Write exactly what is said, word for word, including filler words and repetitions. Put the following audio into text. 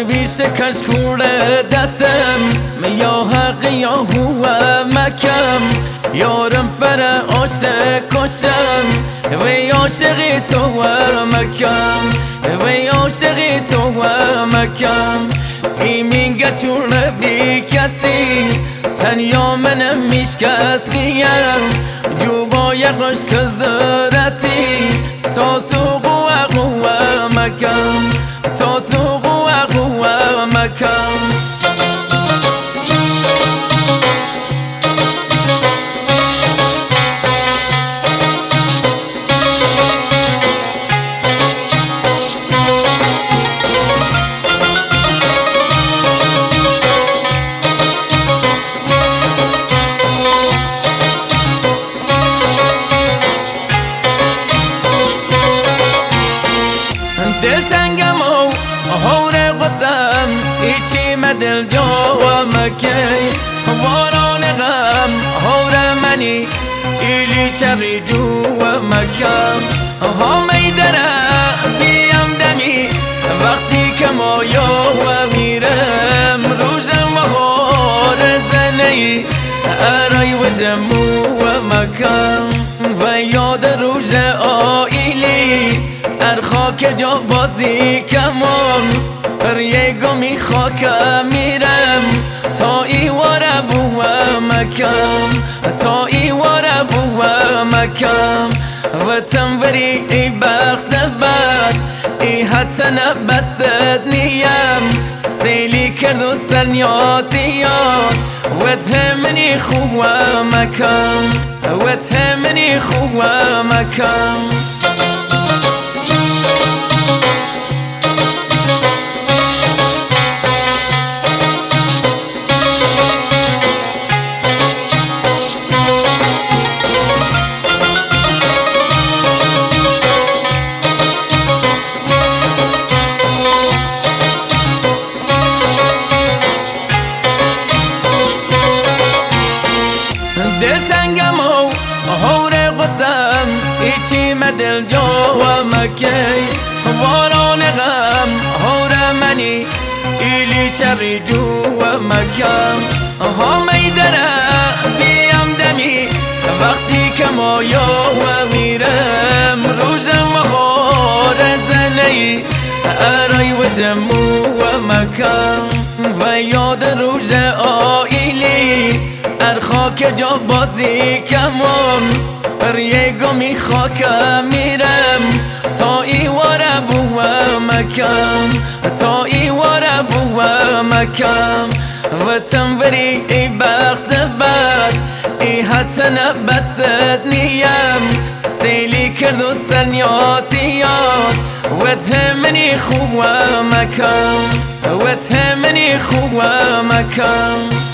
بیش کشکور دستم یا حق یا هو مکم یارم فر عاشق کشم وی عاشقی تو و مکم وی عاشقی تو و مکم ای میگه چون بی کسی تنیا منم میشکست نیم جوبای خوش کزارتی تا سوق و عقو و مکم تا سوق و عقو و مکم دل تنگم و هور قسم ایچی مدل جو و مکی واران غم هور منی ایلی چری جو و مکم ها میدره بیم دمی وقتی که ما یا و میرم روزم و هور زنی ارای و زمو و مکم و یاد روز آیلی ار خاک جا بازی کمان پر یگو می خاکم میرم تا ای واره بو مکم تا ای واره بو مکم و تنوری ای بخت بد ای حتی نبست نیم سیلی کرد و سرنیاتیات و تهمنی خوب مکم و تهمنی خوب مکم دل تنگم و هور قسم ایچی مدل جو و مکی واران غم هور منی ایلی چری جو و مکم ها میدره بیم دمی وقتی که ما یا و میرم روزم و خور زنی ارای و زمو و مکم و یاد روز آیلی ار خاک جا بازی کمان پر یگو می خاکم میرم تا ای واره بو مکم تا ای واره بو مکم و تنوری ای بخت بد ای حتی نبست نیم سیلی کرد و سرنیاتیات و تهمنی خوب مکم و تهمنی خوب مکم